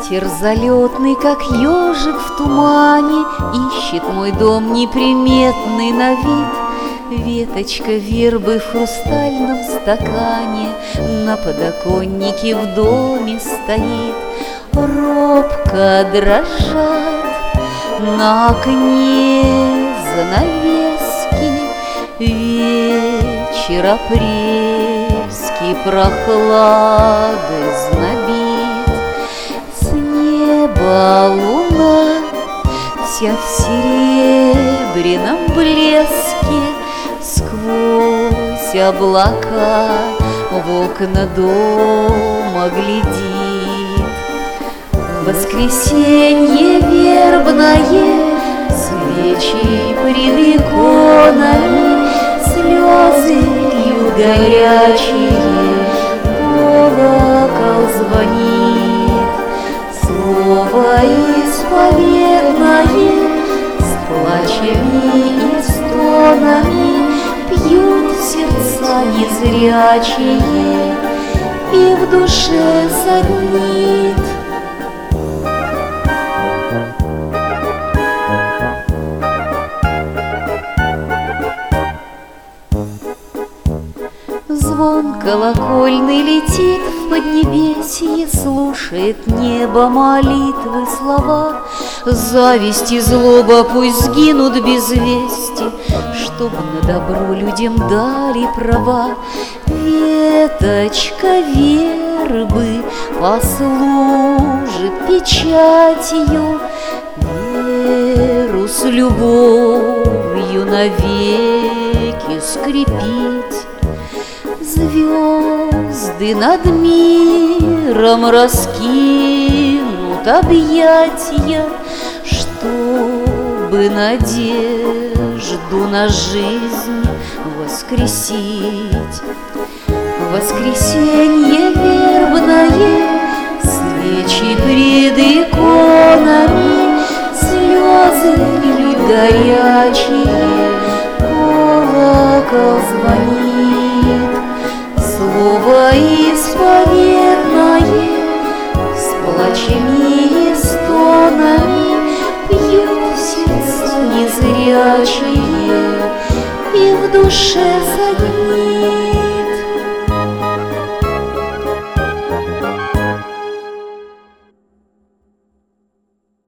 Ветер залетный, как ежик в тумане, ищет мой дом неприметный на вид. Веточка вербы в хрустальном стакане на подоконнике в доме стоит. Робко дрожат на окне занавески, вечер апрельский прохладой знобит. С неба луна вся в серебряном блеске сквозь облака в окна дома глядит. Воскресенье вербное, свечи пред иконами, слезы льют горячие, колокол звонит. Слово исповедное с плачами и стонами пьют сердца незрячие, и в душе саднит. Звон колокольный летит в поднебесье, слушает небо молитвы слова. Зависть и злоба пусть сгинут без вести, чтоб на добро людям дали права. Веточка вербы послужит печатью, веру с любовью навеки скрепить. Звезды над миром раскинут объятия, чтобы надежду на жизнь воскресить. Воскресенье вербное, свечи пред иконами, слезы льют горячие, колокол звонит. Слово исповедное с плачами и стонами пьют сердца незрячие, и в душе согнит.